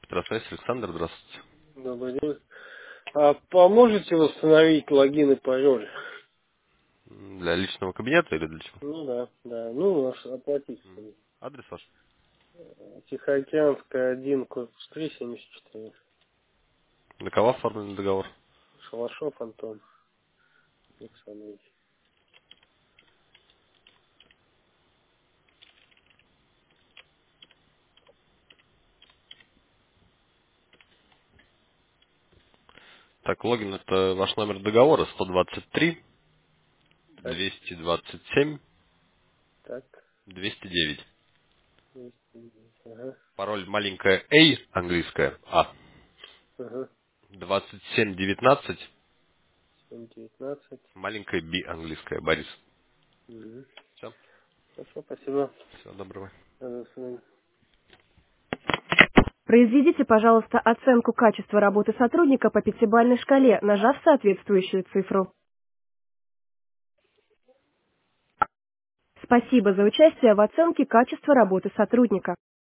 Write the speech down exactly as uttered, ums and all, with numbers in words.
Петросвязь, Александр, здравствуйте. Добрый день. А поможете восстановить логин и пароль? М, Для личного кабинета или для чего? Ну да, да. Ну, наш оплатить. М. Адрес ваш? Тихоокеанская один, корпус три, семьдесят четыре. На кого оформлен договор? Шалашов Антон Александрович. Так, логин это ваш номер договора сто двадцать три Так, двести двадцать семь так. двести девять. двести девять. Ага, Пароль маленькая A, английская А. ага. двадцать семь девятнадцать, семь девятнадцать. маленькая B, английская, Борис. Угу. Все, Хорошо, спасибо. всего доброго. До свидания. Произведите, пожалуйста, оценку качества работы сотрудника по пятибалльной шкале, нажав соответствующую цифру. Спасибо за участие в оценке качества работы сотрудника.